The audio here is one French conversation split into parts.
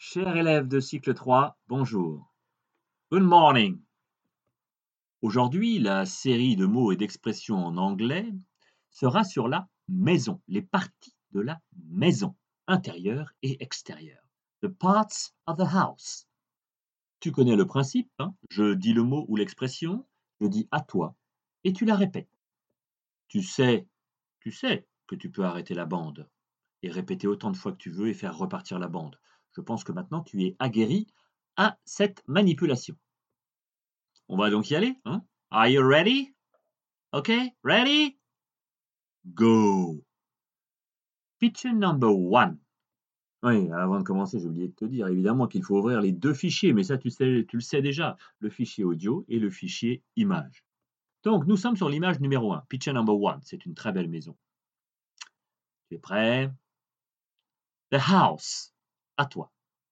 Cher élève de cycle 3, bonjour. Good morning. Aujourd'hui, la série de mots et d'expressions en anglais sera sur la maison, les parties de la maison, intérieure et extérieure. The parts of the house. Tu connais le principe, hein? Je dis le mot ou l'expression, je dis à toi, et tu la répètes. Tu sais, tu sais que tu peux arrêter la bande et répéter autant de fois que tu veux et faire repartir la bande. Je pense que maintenant tu es aguerri à cette manipulation. On va donc y aller, hein? Are you ready? Okay, ready? Go! Picture number one. Oui, avant de commencer, j'ai oublié de te dire évidemment qu'il faut ouvrir les deux fichiers, mais ça tu le sais déjà, le fichier audio et le fichier image. Donc nous sommes sur l'image numéro 1, picture number one. C'est une très belle maison. Tu es prêt? The house. À toi.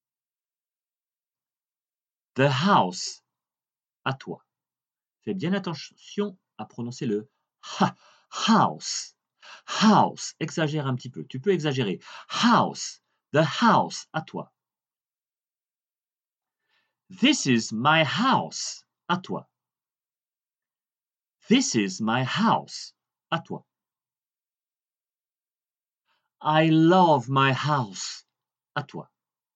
The house. À toi. Fais bien attention à prononcer le ha. House. House. Exagère un petit peu. Tu peux exagérer. House. The house. À toi. This is my house. À toi. This is my house. À toi. I love my house. À toi.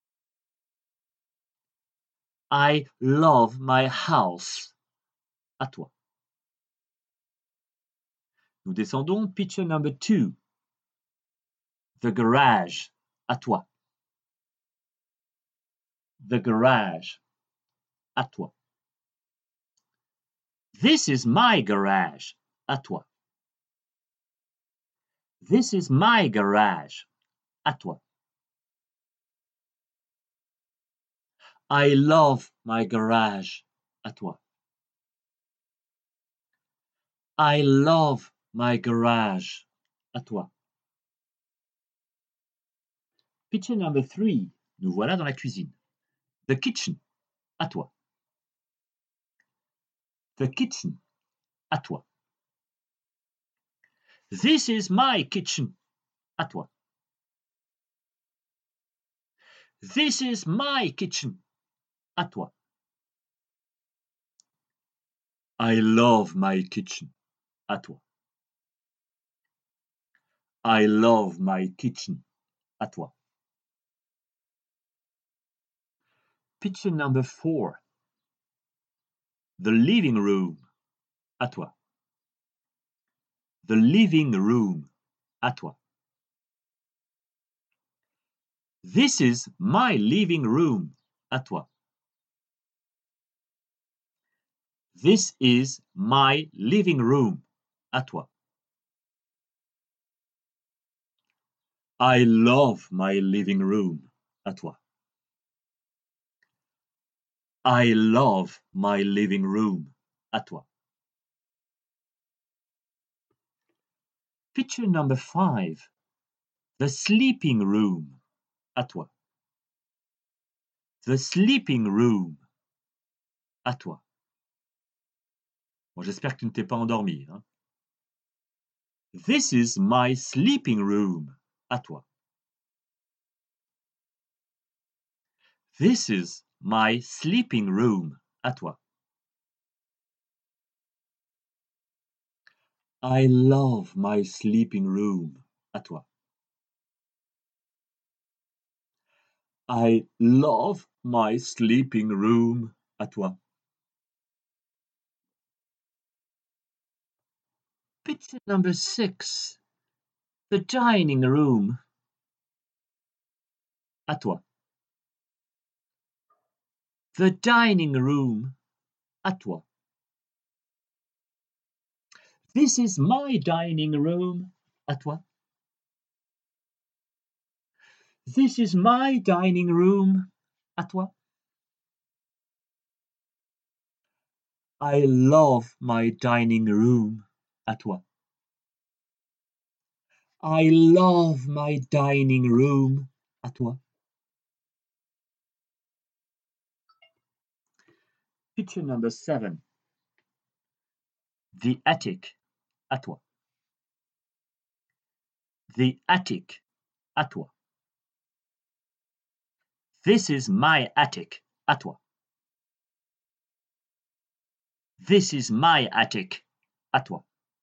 I love my house. À toi. Nous descendons. Picture number 2. The garage. À toi. The garage. À toi. This is my garage. À toi. This is my garage. À toi. I love my garage. À toi. I love my garage. À toi. Picture number 3. Nous voilà dans la cuisine. The kitchen. À toi. The kitchen. À toi. This is my kitchen. À toi. This is my kitchen. À toi. I love my kitchen. À toi. I love my kitchen. À toi. Picture number 4. The living room. À toi. The living room. À toi. This is my living room. À toi. This is my living room. À toi. I love my living room. À toi. I love my living room. À toi. Picture number 5. The sleeping room. À toi. The sleeping room. À toi. Bon, j'espère que tu ne t'es pas endormi, hein. This is my sleeping room. À toi. This is my sleeping room. À toi. I love my sleeping room. À toi. I love my sleeping room. À toi. Picture number 6. The dining room. À toi. The dining room. À toi. This is my dining room. À toi. This is my dining room. À toi. I love my dining room. À toi. I love my dining room. À toi. Picture number 7. The attic. À toi. The attic. À toi. This is my attic. À toi. This is my attic. À toi.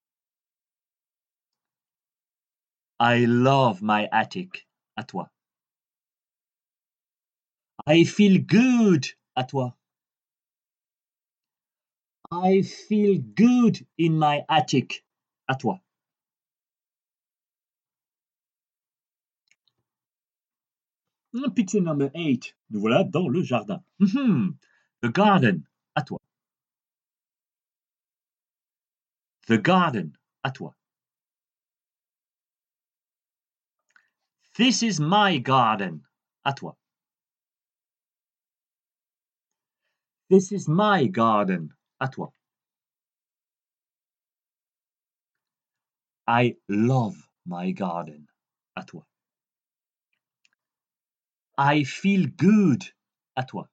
I love my attic. À toi. I feel good. À toi. I feel good in my attic. À toi. Picture number 8. Nous voilà dans le jardin. The garden. À toi. The garden. À toi. This is my garden. À toi. This is my garden. À toi. I love my garden. À toi. I feel good. À toi.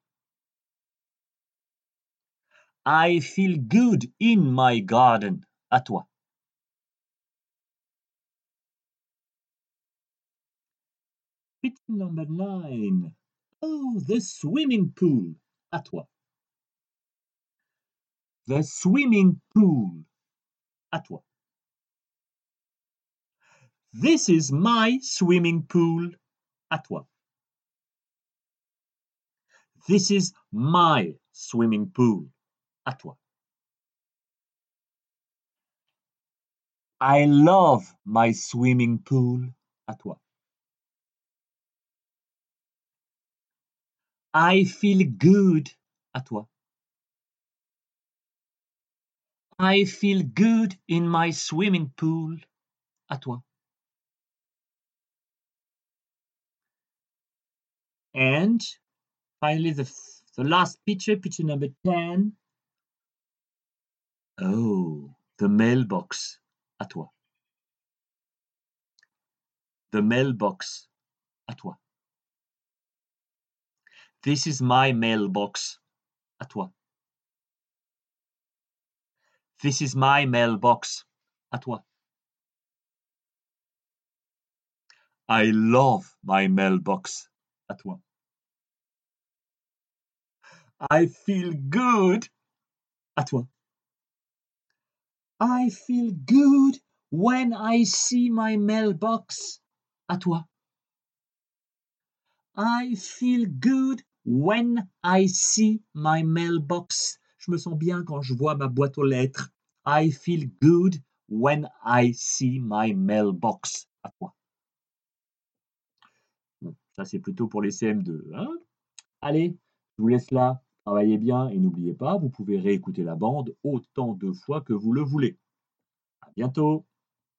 I feel good in my garden. À toi. Picture number 9. Oh, the swimming pool. À toi. The swimming pool. À toi. This is my swimming pool. À toi. This is my swimming pool. À toi. I love my swimming pool. À toi. I feel good. À toi. I feel good in my swimming pool. À toi. And finally, the last picture, picture number 10. Oh, the mailbox. À toi. The mailbox. À toi. This is my mailbox. À toi. This is my mailbox. À toi. I love my mailbox. À toi. I feel good. À toi. I feel good when I see my mailbox. À toi. I feel good when I see my mailbox. Je me sens bien quand je vois ma boîte aux lettres. I feel good when I see my mailbox. À toi. Bon, ça c'est plutôt pour les CM2, hein? Allez, je vous laisse là. Travaillez bien et n'oubliez pas, vous pouvez réécouter la bande autant de fois que vous le voulez. À bientôt.